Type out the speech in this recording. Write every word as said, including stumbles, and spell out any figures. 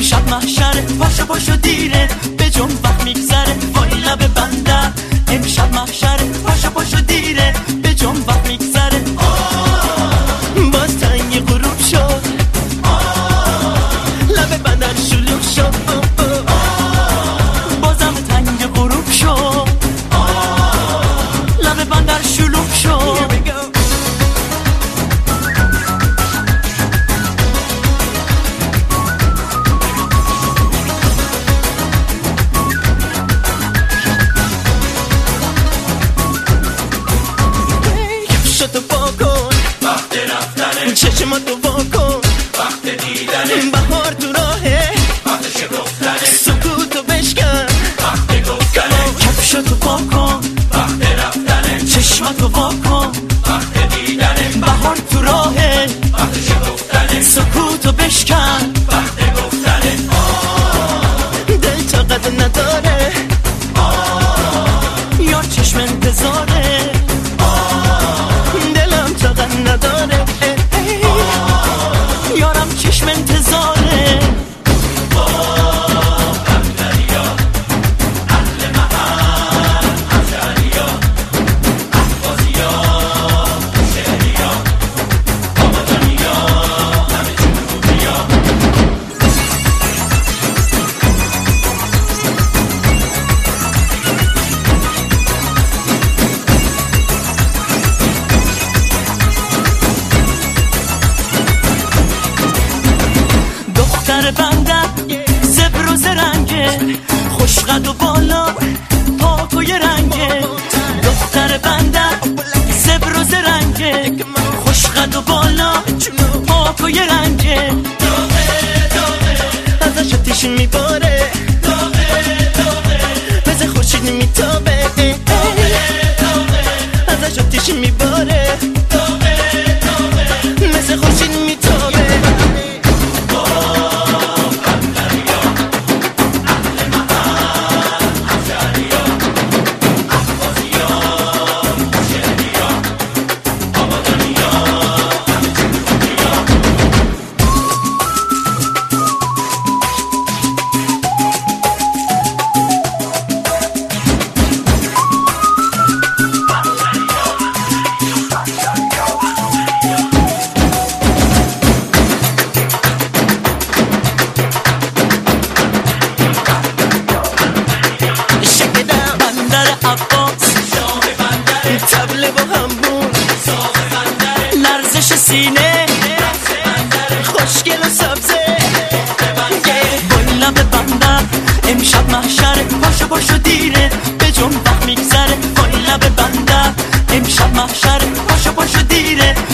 امشب محشره، پاشو پاشو دیره، به جنب وقت میگذره، وای لب بندر. امشب محشره، پاشو پاشو دیره، به جنب وقت میگذره. باز تنگ غروب شد، لب بندر شلوغ شد، بازم تنگ غروب شد، لب بندر شلوغ شد. چشماتو واکن، وقت دیدنه، بهار تو راهه، وقت شکفتنه، سکوتو بشکن، وقت گفتنه، کفشاتو واکن، وقت رفتنه، چشماتو واکن، وقت دیدنه، بهار تو راهه، وقت شکفتنه، سکوتو بشکن، وقت گفتنه. دل طاقت نداره، یا چشم انتظاره، دلم طاقت نداره، یارم چشم انتظاره. دختر بندر زبر و زرنگه، خوشقد و بالا پاک و یه رنگه. دختر بندر زبر و زرنگه، خوشقد و بالا پاک و یه رنگه. ازش آتیش میباره، مثل خورشید میتابه، ازش آتیش میباره، مثل خورشید میتابه. تبله با همون لرزش سینه، خوشگل و سبزه، وای لب بندر. امشب محشره، پاشو پاشو دیره، به جنب وقت میگذره، وای لب بندر. امشب محشره، پاشو پاشو دیره،